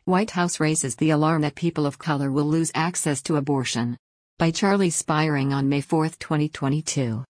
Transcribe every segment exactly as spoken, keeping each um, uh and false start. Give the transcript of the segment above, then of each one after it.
White House raises the alarm that people of color will lose access to abortion. By Charlie Spiering on May fourth, twenty twenty-two.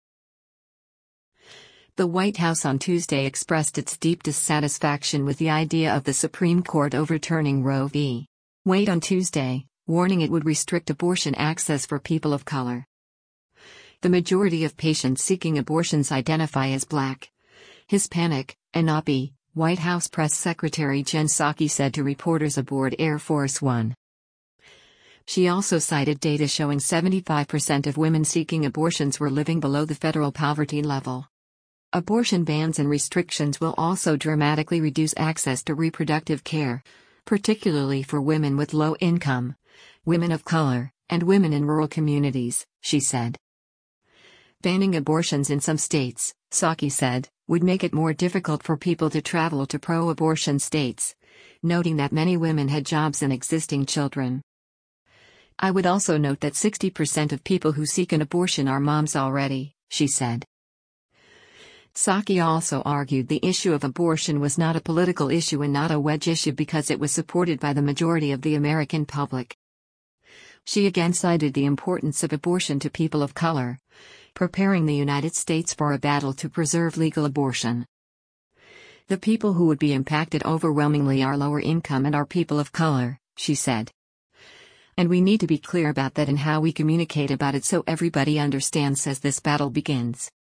The White House on Tuesday expressed its deep dissatisfaction with the idea of the Supreme Court overturning Roe v. Wade on Tuesday, warning it would restrict abortion access for people of color. The majority of patients seeking abortions identify as Black, Hispanic, and O B, White House Press Secretary Jen Psaki said to reporters aboard Air Force One. She also cited data showing seventy-five percent of women seeking abortions were living below the federal poverty level. Abortion bans and restrictions will also dramatically reduce access to reproductive care, particularly for women with low income, women of color, and women in rural communities, she said. Banning abortions in some states, Psaki said, would make it more difficult for people to travel to pro-abortion states, noting that many women had jobs and existing children. I would also note that sixty percent of people who seek an abortion are moms already, she said. Psaki also argued the issue of abortion was not a political issue and not a wedge issue because it was supported by the majority of the American public. She again cited the importance of abortion to people of color, preparing the United States for a battle to preserve legal abortion. The people who would be impacted overwhelmingly are lower income and are people of color, she said. And we need to be clear about that and how we communicate about it so everybody understands as this battle begins.